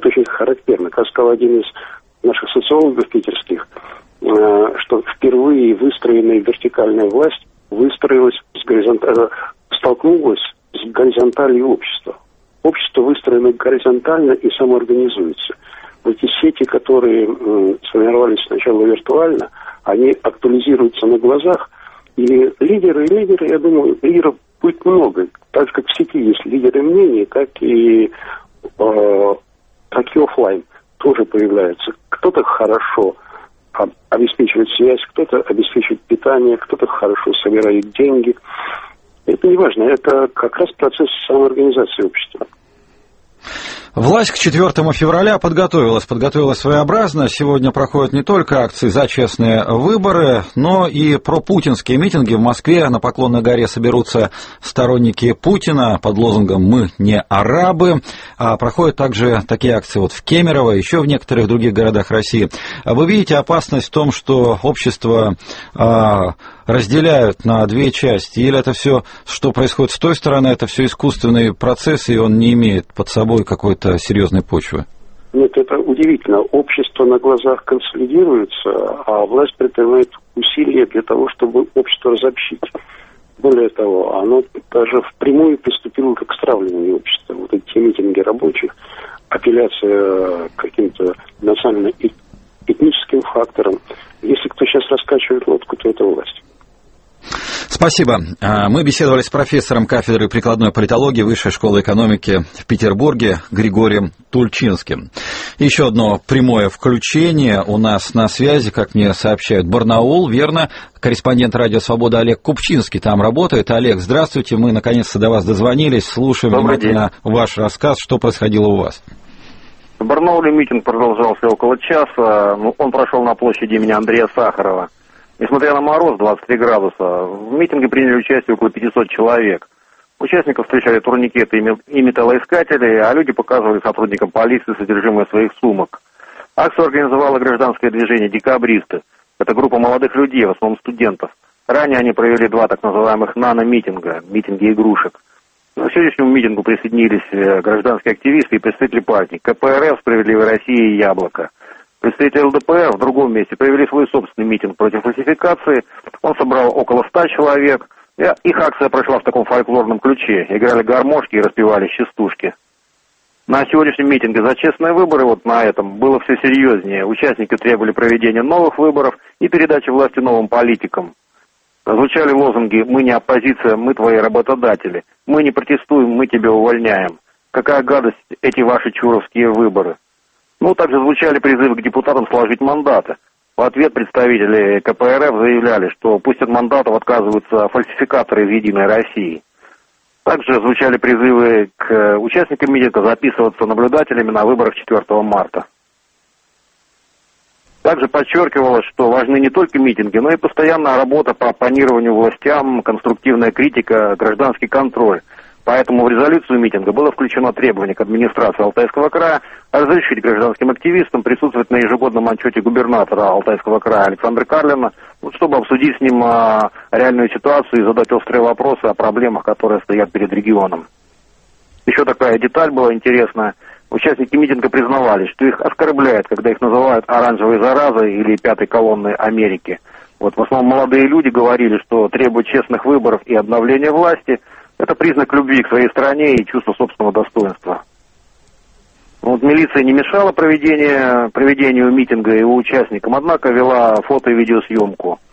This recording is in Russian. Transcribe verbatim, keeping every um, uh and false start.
Это очень характерно. Как сказал один из наших социологов питерских, что впервые выстроенная вертикальная власть выстроилась с горизонталью, столкнулась с горизонталью общества. Общество выстроено горизонтально и самоорганизуется. Вот эти сети, которые м, сформировались сначала виртуально, они актуализируются на глазах. И лидеры, и лидеры, я думаю, лидеров будет много. Так же, как в сети есть лидеры мнений, так и, э, так и офлайн тоже появляются. Кто-то хорошо обеспечивает связь, кто-то обеспечивает питание, кто-то хорошо собирает деньги. Это не важно, это как раз процесс самоорганизации общества. Власть к четвёртому февраля подготовилась, подготовилась своеобразно. Сегодня проходят не только акции за честные выборы, но и пропутинские митинги. В Москве на Поклонной горе соберутся сторонники Путина под лозунгом «Мы не арабы». А проходят также такие акции вот в Кемерово, еще в некоторых других городах России. Вы видите опасность в том, что общество а, разделяют на две части? Или это все, что происходит с той стороны, это все искусственный процесс, и он не имеет под собой какой-то серьезной почвы? Нет, это удивительно. Общество на глазах консолидируется, а власть предпринимает усилия для того, чтобы общество разобщить. Более того, оно даже впрямую приступило к стравливанию общества. Вот эти митинги рабочих, апелляция к каким-то национально-этническим факторам. Если кто сейчас раскачивает лодку, то это власть. Спасибо. Мы беседовали с профессором кафедры прикладной политологии Высшей школы экономики в Петербурге Григорием Тульчинским. Еще одно прямое включение у нас на связи, как мне сообщают, Барнаул, верно? Корреспондент «Радио Свобода» Олег Купчинский там работает. Олег, здравствуйте, мы наконец-то до вас дозвонились, слушаем Добрый внимательно день. Ваш рассказ, что происходило у вас. В Барнауле митинг продолжался около часа, он прошел на площади имени Андрея Сахарова. Несмотря на мороз двадцать три градуса, в митинге приняли участие около пятьсот человек. Участников встречали турникеты и металлоискатели, а люди показывали сотрудникам полиции содержимое своих сумок. Акцию организовало гражданское движение «Декабристы». Это группа молодых людей, в основном студентов. Ранее они провели два так называемых нано-митинга, митинги игрушек. К сегодняшнему митингу присоединились гражданские активисты и представители партий ка пэ эр эф, «Справедливая Россия» и «Яблоко». Представители эл дэ пэ эр в другом месте провели свой собственный митинг против фальсификации. Он собрал около ста человек. Их акция прошла в таком фольклорном ключе. Играли гармошки и распевали частушки. На сегодняшнем митинге за честные выборы, вот на этом, было все серьезнее. Участники требовали проведения новых выборов и передачи власти новым политикам. Звучали лозунги «Мы не оппозиция, мы твои работодатели». «Мы не протестуем, мы тебя увольняем». «Какая гадость эти ваши чуровские выборы». Ну, также звучали призывы к депутатам сложить мандаты. В ответ представители ка пэ эр эф заявляли, что пусть от мандатов отказываются фальсификаторы из «Единой России». Также звучали призывы к участникам митинга записываться наблюдателями на выборах четвёртого марта. Также подчеркивалось, что важны не только митинги, но и постоянная работа по оппонированию властям, конструктивная критика, гражданский контроль. Поэтому в резолюцию митинга было включено требование к администрации Алтайского края разрешить гражданским активистам присутствовать на ежегодном отчете губернатора Алтайского края Александра Карлина, чтобы обсудить с ним реальную ситуацию и задать острые вопросы о проблемах, которые стоят перед регионом. Еще такая деталь была интересная. Участники митинга признавались, что их оскорбляет, когда их называют оранжевой заразой или пятой колонной Америки. Вот в основном молодые люди говорили, что требовать честных выборов и обновления власти – это признак любви к своей стране и чувства собственного достоинства. Вот милиция не мешала проведению, проведению митинга его участникам, однако вела фото- и видеосъемку.